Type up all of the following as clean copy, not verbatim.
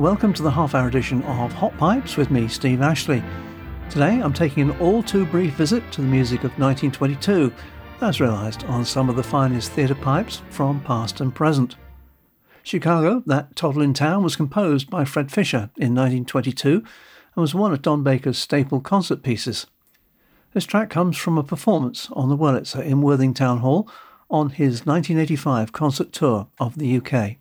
welcome to the half-hour edition of Hot Pipes with me, Steve Ashley. Today I'm taking an all-too-brief visit to the music of 1922, as realised on some of the finest theatre pipes from past and present. Chicago, That Toddlin' Town, was composed by Fred Fisher in 1922 and was one of Don Baker's staple concert pieces. This track comes from a performance on the Wurlitzer in Worthing Town Hall on his 1985 concert tour of the UK.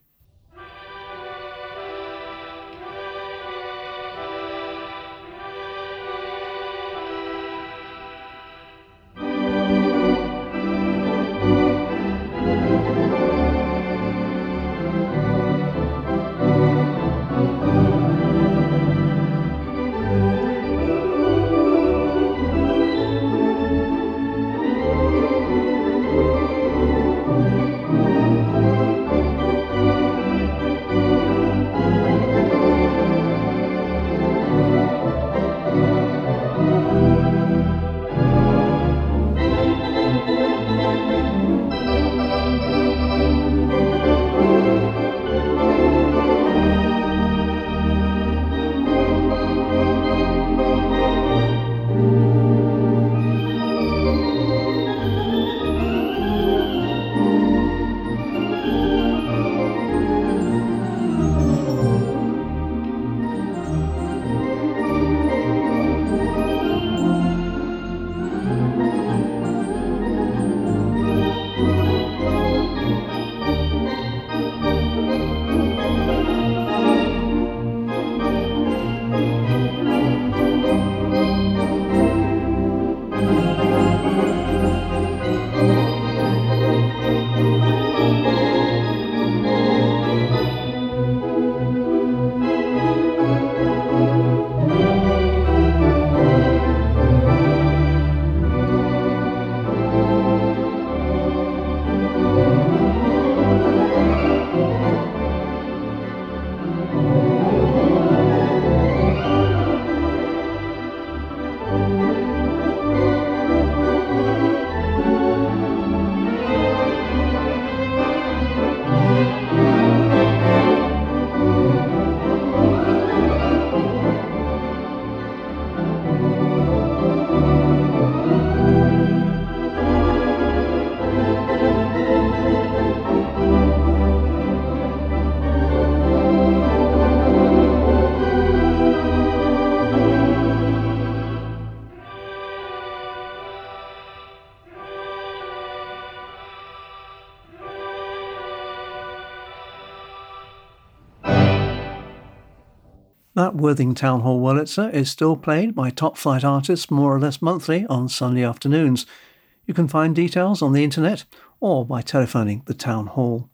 That Worthing Town Hall Wurlitzer is still played by top-flight artists more or less monthly on Sunday afternoons. You can find details on the internet or by telephoning the town hall.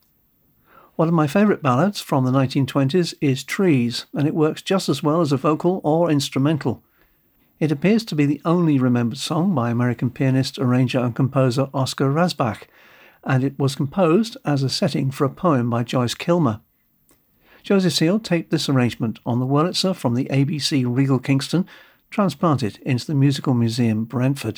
One of my favourite ballads from the 1920s is Trees, and it works just as well as a vocal or instrumental. It appears to be the only remembered song by American pianist, arranger and composer Oscar Rasbach, and it was composed as a setting for a poem by Joyce Kilmer. Joseph Seal taped this arrangement on the Wurlitzer from the ABC Regal Kingston, transplanted into the Musical Museum, Brentford.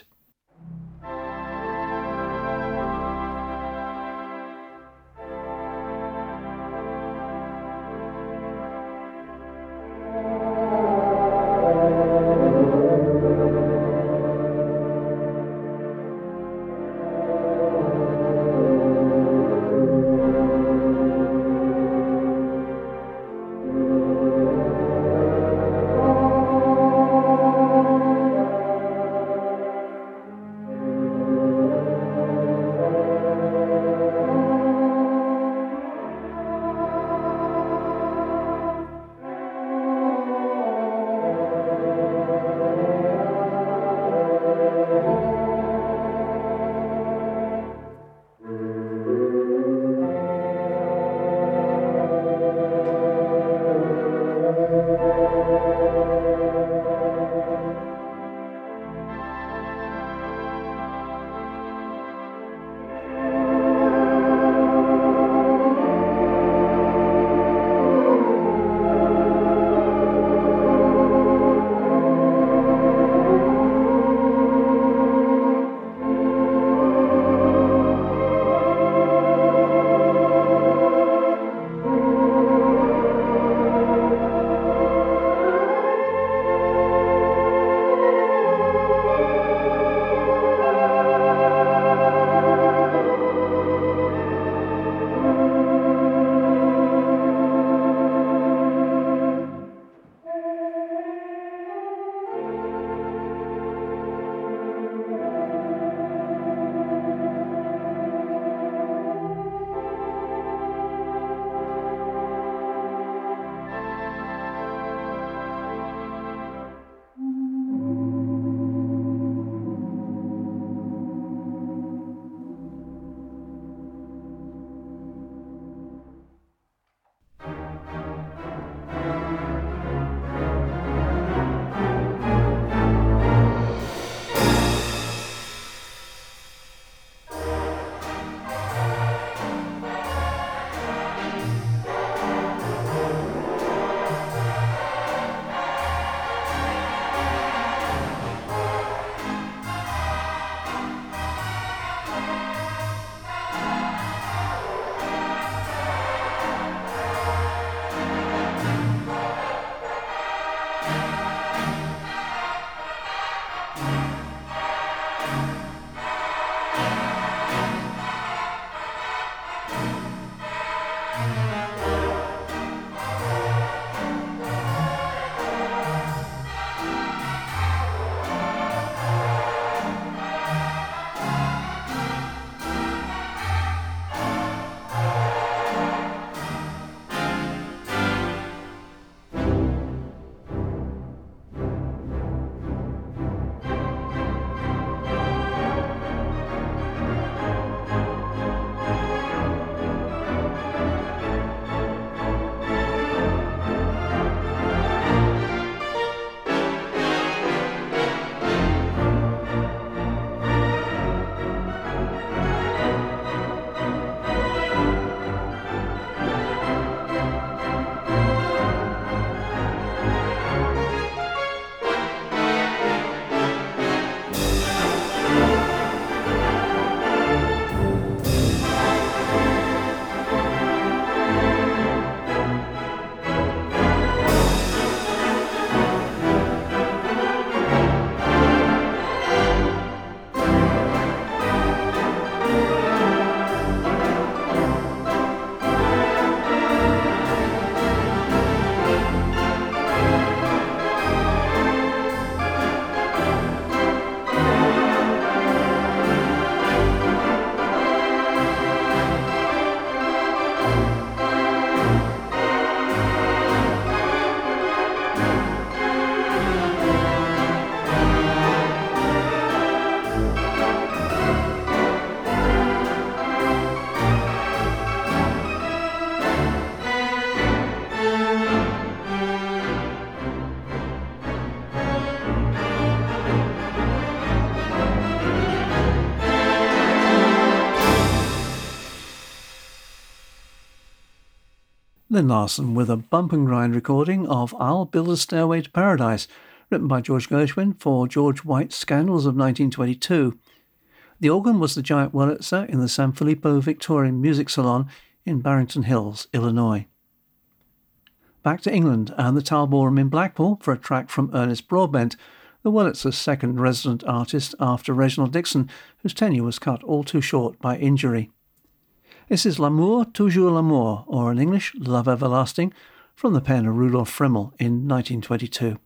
Lynn Larson with a bump and grind recording of I'll Build a Stairway to Paradise, written by George Gershwin for George White's Scandals of 1922. The organ was the giant Wurlitzer in the San Filippo Victorian Music Salon in Barrington Hills, Illinois. Back to England and the Tower Ballroom in Blackpool for a track from Ernest Broadbent, the Wurlitzer's second resident artist after Reginald Dixon, whose tenure was cut all too short by injury. This is L'amour, toujours l'amour, or in English, Love Everlasting, from the pen of Rudolf Frimmel in 1922.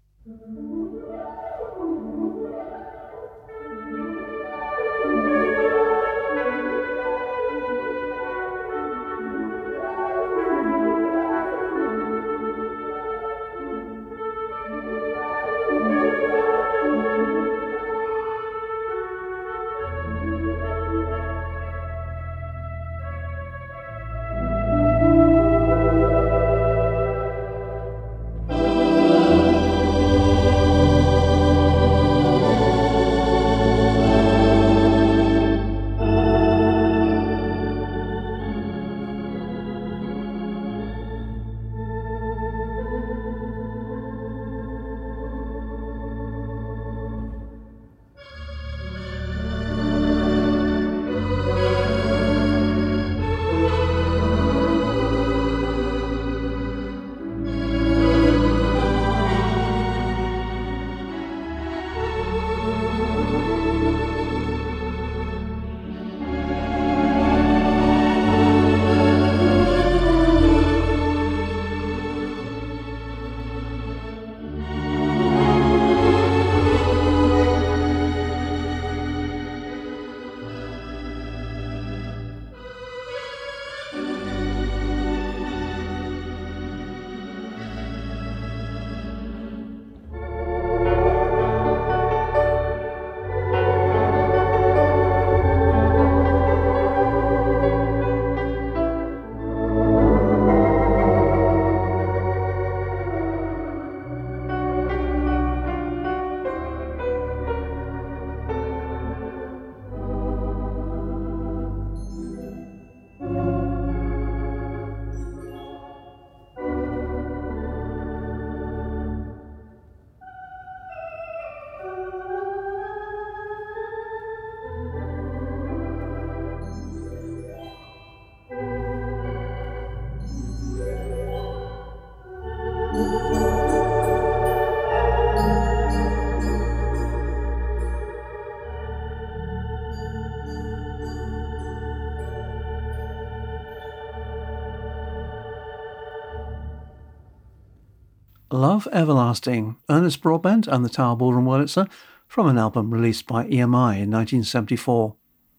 Love Everlasting, Ernest Broadbent and the Tower Ballroom Wurlitzer, from an album released by EMI in 1974.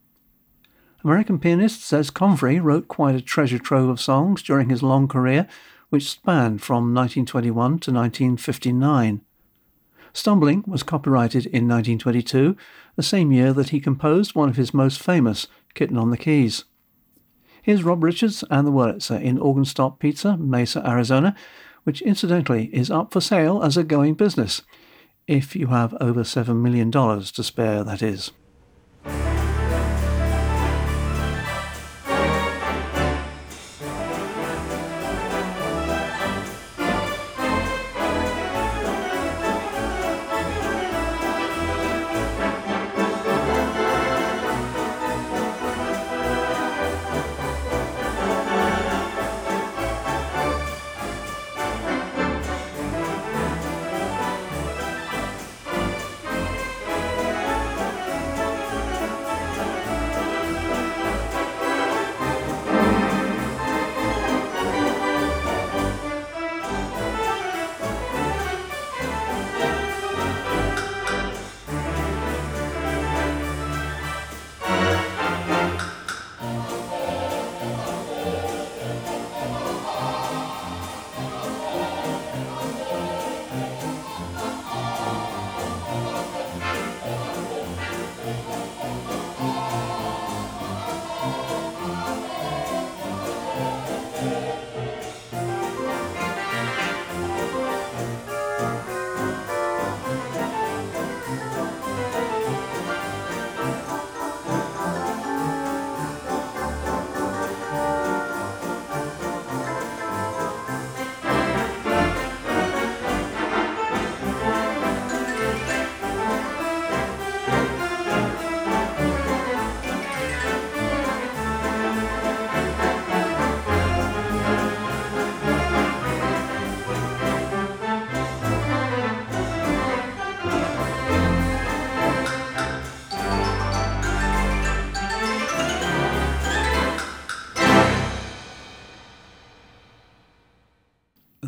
American pianist Zez Convery wrote quite a treasure trove of songs during his long career, which spanned from 1921 to 1959. Stumbling was copyrighted in 1922, the same year that he composed one of his most famous, Kitten on the Keys. Here's Rob Richards and the Wurlitzer in Organ Stop Pizza, Mesa, Arizona, which incidentally is up for sale as a going business, if you have over $7 million to spare, that is.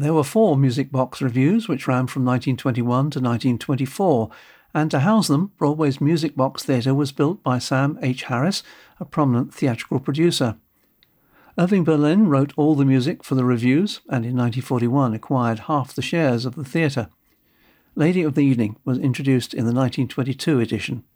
There were 4 Music Box reviews which ran from 1921 to 1924, and to house them, Broadway's Music Box Theatre was built by Sam H. Harris, a prominent theatrical producer. Irving Berlin wrote all the music for the reviews and in 1941 acquired half the shares of the theatre. Lady of the Evening was introduced in the 1922 edition.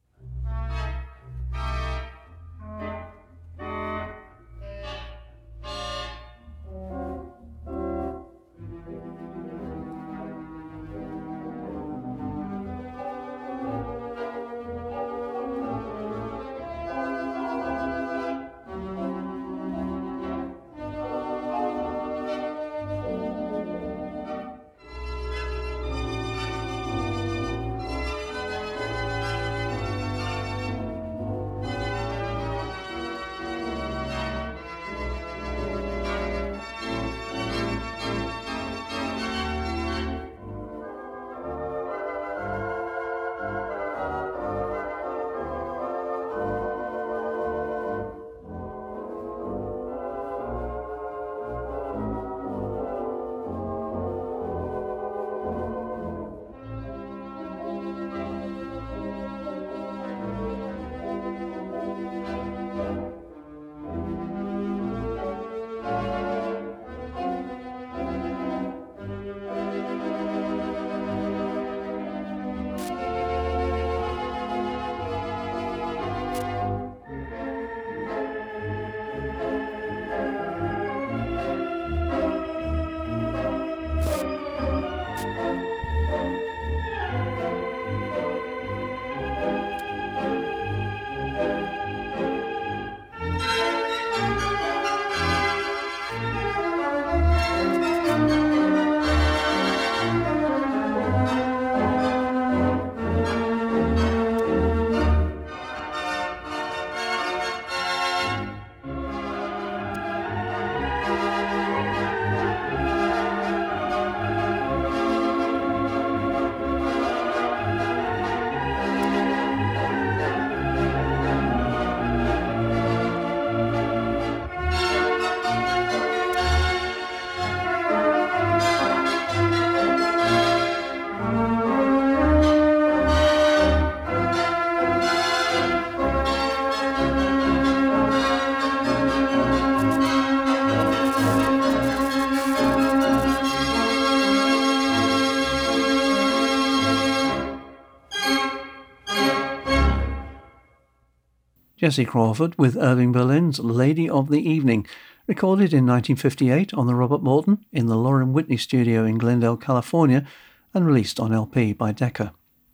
Jessie Crawford with Irving Berlin's Lady of the Evening, recorded in 1958 on the Robert Morton in the Lauren Whitney studio in Glendale, California, and released on LP by Decca.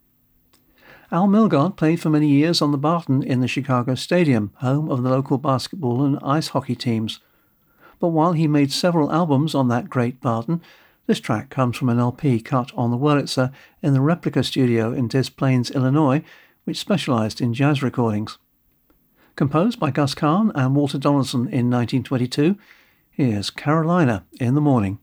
Al Milgard played for many years on the Barton in the Chicago Stadium, home of the local basketball and ice hockey teams. But while he made several albums on that great Barton, this track comes from an LP cut on the Wurlitzer in the Replica studio in Des Plaines, Illinois, which specialized in jazz recordings. Composed by Gus Kahn and Walter Donaldson in 1922, here's Carolina in the Morning.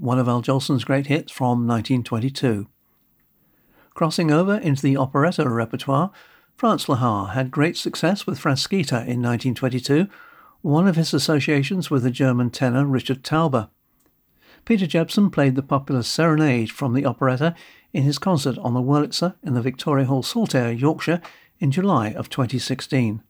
one of Al Jolson's great hits from 1922. Crossing over into the operetta repertoire, Franz Lehár had great success with Frasquita in 1922, one of his associations with the German tenor Richard Tauber. Peter Jepson played the popular Serenade from the operetta in his concert on the Wurlitzer in the Victoria Hall, Saltaire, Yorkshire, in July of 2016.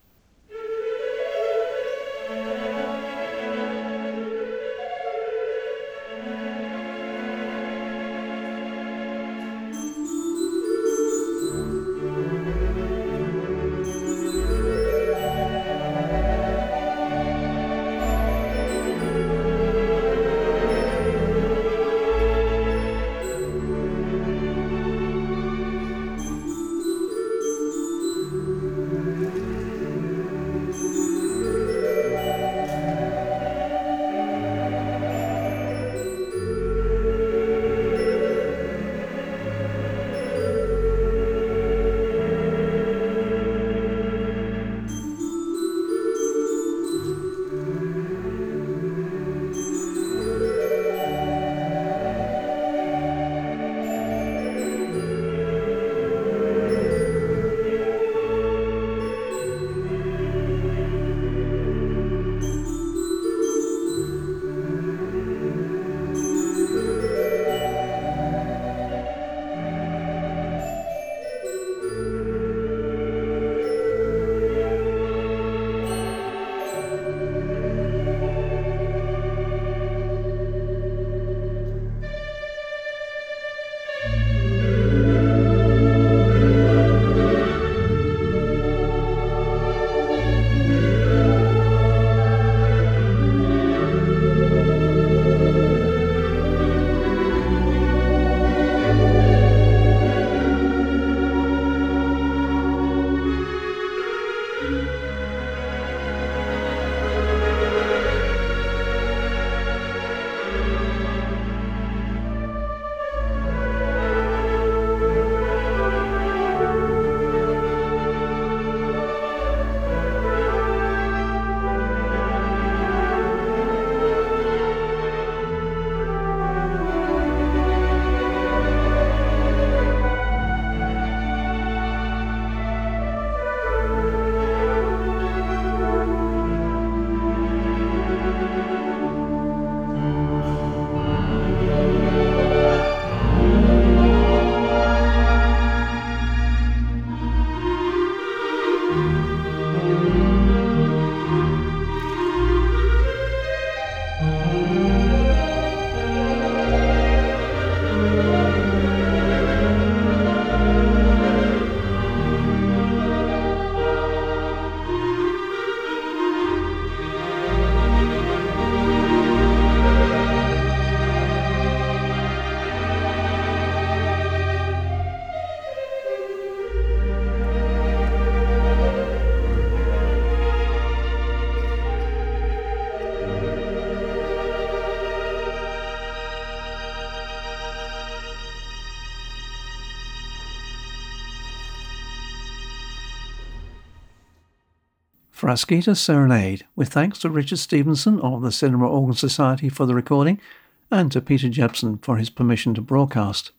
Frasquita's Serenade, with thanks to Richard Stevenson of the Cinema Organ Society for the recording, and to Peter Jepson for his permission to broadcast.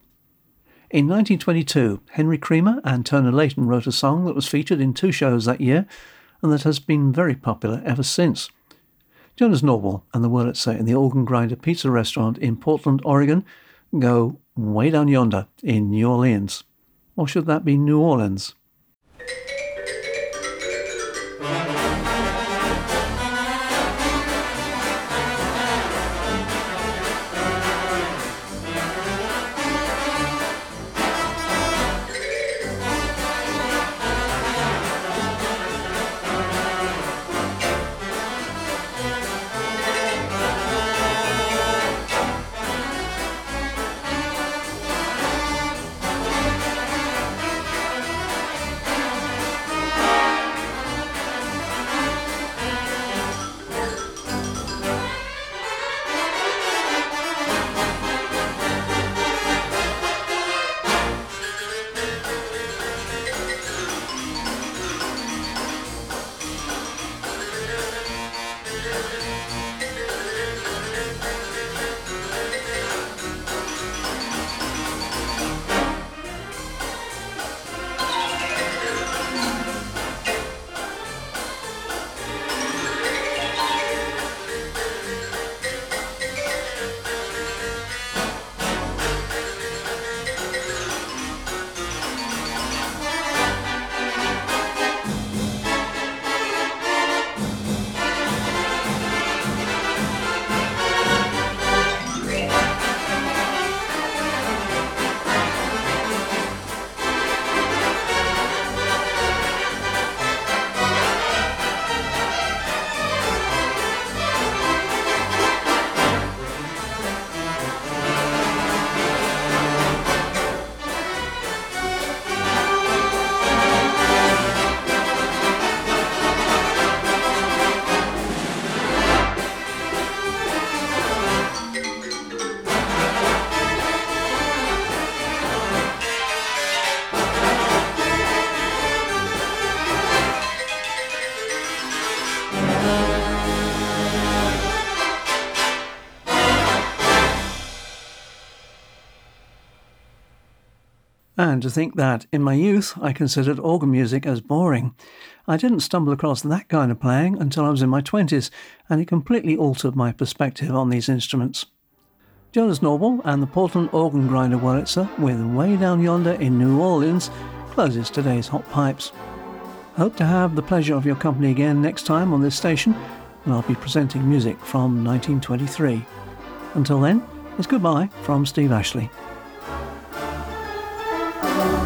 In 1922, Henry Creamer and Turner Layton wrote a song that was featured in 2 shows that year, and that has been very popular ever since. Jonas Norval and the Wurlitzer in the Organ Grinder Pizza Restaurant in Portland, Oregon, go way down yonder in New Orleans. Or should that be New Orleans? And to think that, in my youth, I considered organ music as boring. I didn't stumble across that kind of playing until I was in my 20s, and it completely altered my perspective on these instruments. Jonas Noble and the Portland Organ Grinder Wurlitzer with Way Down Yonder in New Orleans closes today's Hot Pipes. Hope to have the pleasure of your company again next time on this station, and I'll be presenting music from 1923. Until then, it's goodbye from Steve Ashley.